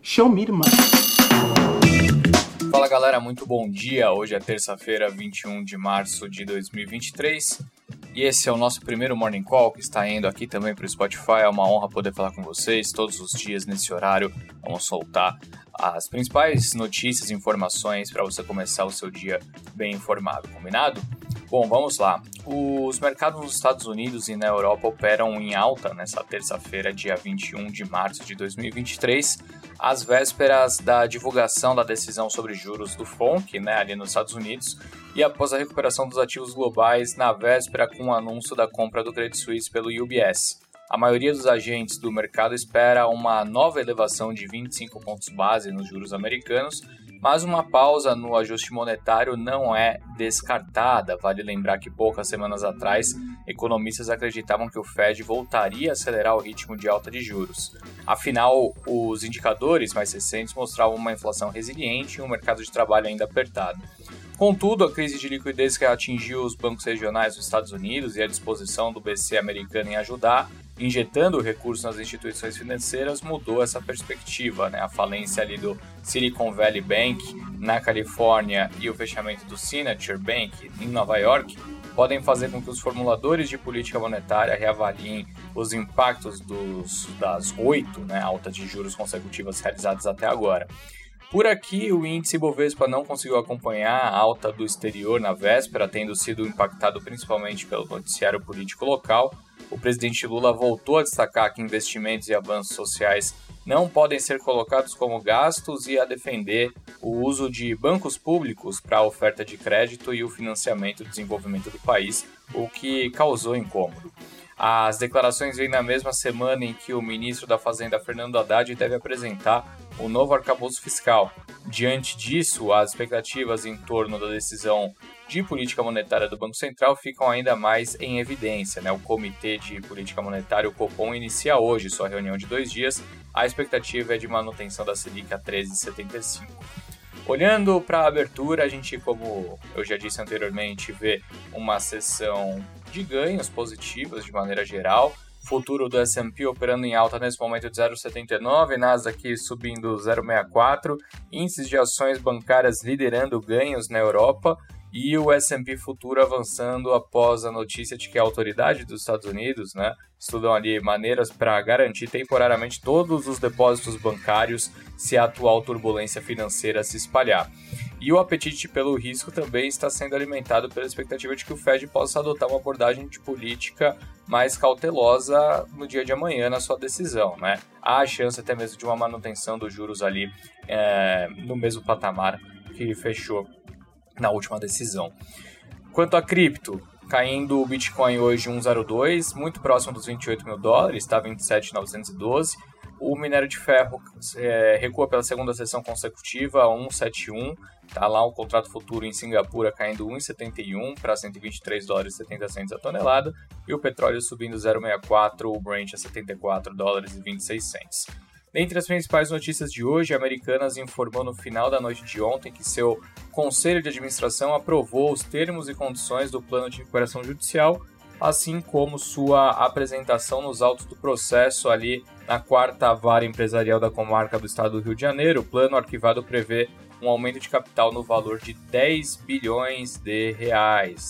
Show me the money. Fala galera, muito bom dia. Hoje é terça-feira, 21 de março de 2023 e esse é o nosso primeiro Morning Call que está indo aqui também para o Spotify. É uma honra poder falar com vocês todos os dias nesse horário. Vamos soltar as principais notícias e informações para você começar o seu dia bem informado, combinado? Bom, vamos lá. Os mercados nos Estados Unidos e na Europa operam em alta nessa terça-feira, dia 21 de março de 2023, às vésperas da divulgação da decisão sobre juros do FONC, ali nos Estados Unidos, e após a recuperação dos ativos globais na véspera com o anúncio da compra do Credit Suisse pelo UBS. A maioria dos agentes do mercado espera uma nova elevação de 25 pontos base nos juros americanos, mas uma pausa no ajuste monetário não é descartada. Vale lembrar que poucas semanas atrás, economistas acreditavam que o Fed voltaria a acelerar o ritmo de alta de juros. Afinal, os indicadores mais recentes mostravam uma inflação resiliente e um mercado de trabalho ainda apertado. Contudo, a crise de liquidez que atingiu os bancos regionais dos Estados Unidos e a disposição do BC americano em ajudar, injetando recursos nas instituições financeiras, mudou essa perspectiva. A falência ali do Silicon Valley Bank na Califórnia e o fechamento do Signature Bank em Nova York podem fazer com que os formuladores de política monetária reavaliem os impactos das 8 altas de juros consecutivas realizadas até agora. Por aqui, o índice Bovespa não conseguiu acompanhar a alta do exterior na véspera, tendo sido impactado principalmente pelo noticiário político local. O presidente Lula voltou a destacar que investimentos e avanços sociais não podem ser colocados como gastos e a defender o uso de bancos públicos para a oferta de crédito e o financiamento do desenvolvimento do país, o que causou incômodo. As declarações vêm na mesma semana em que o ministro da Fazenda, Fernando Haddad, deve apresentar o novo arcabouço fiscal. Diante disso, as expectativas em torno da decisão de política monetária do Banco Central ficam ainda mais em evidência. O Comitê de Política Monetária, o Copom, inicia hoje sua reunião de 2 dias. A expectativa é de manutenção da Selic a 13,75. Olhando para a abertura, a gente, como eu já disse anteriormente, vê uma sessão de ganhos positivos de maneira geral. Futuro do S&P operando em alta nesse momento de 0,79, Nasdaq subindo 0,64, índices de ações bancárias liderando ganhos na Europa e o S&P futuro avançando após a notícia de que a autoridade dos Estados Unidos estudam ali maneiras para garantir temporariamente todos os depósitos bancários se a atual turbulência financeira se espalhar. E o apetite pelo risco também está sendo alimentado pela expectativa de que o Fed possa adotar uma abordagem de política mais cautelosa no dia de amanhã na sua decisão. Há a chance até mesmo de uma manutenção dos juros ali no mesmo patamar que fechou na última decisão. Quanto a cripto, caindo o Bitcoin hoje 1,02, muito próximo dos 28 mil dólares, está 27.912. O minério de ferro recua pela segunda sessão consecutiva a 1,71. Está lá o contrato futuro em Singapura caindo 1,71 para 123 dólares e 70 centos a tonelada. E o petróleo subindo 0,64, o Brent a 74 dólares e 26 centos. Entre as principais notícias de hoje, a Americanas informou no final da noite de ontem que seu Conselho de Administração aprovou os termos e condições do plano de recuperação judicial, assim como sua apresentação nos autos do processo ali na 4ª Vara Empresarial da Comarca do Estado do Rio de Janeiro. O plano arquivado prevê um aumento de capital no valor de 10 bilhões de reais,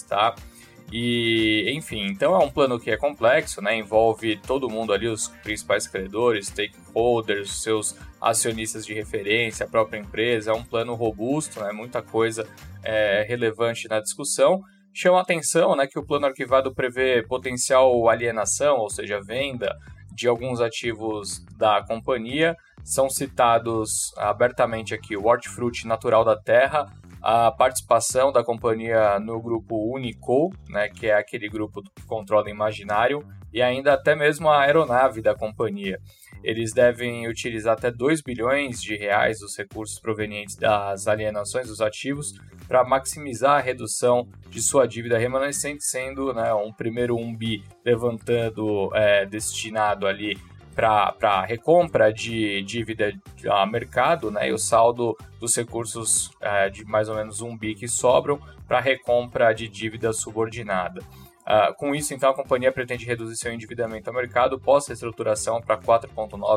E, enfim, então é um plano que é complexo, envolve todo mundo ali, os principais credores, stakeholders, seus acionistas de referência, a própria empresa. É um plano robusto, muita coisa relevante na discussão. Chama a atenção que o plano arquivado prevê potencial alienação, ou seja, venda de alguns ativos da companhia. São citados abertamente aqui o hortifruti natural da terra, a participação da companhia no grupo Unico, que é aquele grupo que controla Imaginário, e ainda até mesmo a aeronave da companhia. Eles devem utilizar até 2 bilhões de reais dos recursos provenientes das alienações dos ativos para maximizar a redução de sua dívida remanescente, sendo um primeiro 1 bi levantando destinado ali para recompra de dívida a mercado, e o saldo dos recursos de mais ou menos 1 bi que sobram para recompra de dívida subordinada. Com isso, então, a companhia pretende reduzir seu endividamento ao mercado pós-reestruturação para 4,9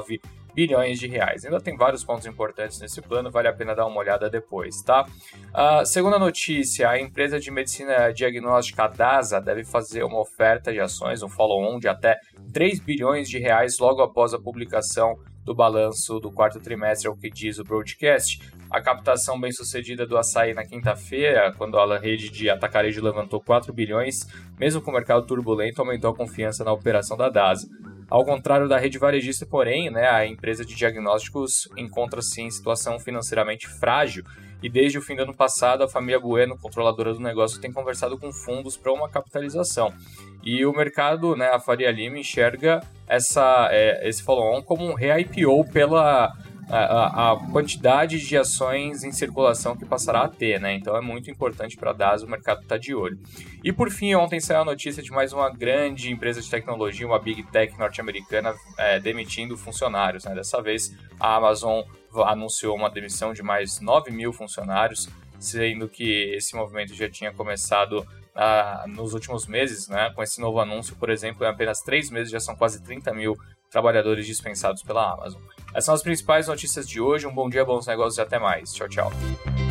bilhões de reais. Ainda tem vários pontos importantes nesse plano, vale a pena dar uma olhada depois, tá? Segunda notícia, a empresa de medicina diagnóstica DASA deve fazer uma oferta de ações, um follow-on de até 3 bilhões de reais logo após a publicação do balanço do quarto trimestre, é o que diz o broadcast. A captação bem-sucedida do açaí na quinta-feira, quando a rede de atacarejo levantou 4 bilhões, mesmo com o mercado turbulento, aumentou a confiança na operação da DASA. Ao contrário da rede varejista, porém, a empresa de diagnósticos encontra-se em situação financeiramente frágil e desde o fim do ano passado a família Bueno, controladora do negócio, tem conversado com fundos para uma capitalização. E o mercado, a Faria Lima, enxerga esse follow-on como um re-IPO pela a quantidade de ações em circulação que passará a ter, Então é muito importante para a DASA, o mercado está de olho. E por fim, ontem saiu a notícia de mais uma grande empresa de tecnologia, uma Big Tech norte-americana, demitindo funcionários, Dessa vez a Amazon anunciou uma demissão de mais 9 mil funcionários, sendo que esse movimento já tinha começado nos últimos meses, Com esse novo anúncio, por exemplo, em apenas 3 meses já são quase 30 mil trabalhadores dispensados pela Amazon. Essas são as principais notícias de hoje. Um bom dia, bons negócios e até mais. Tchau, tchau.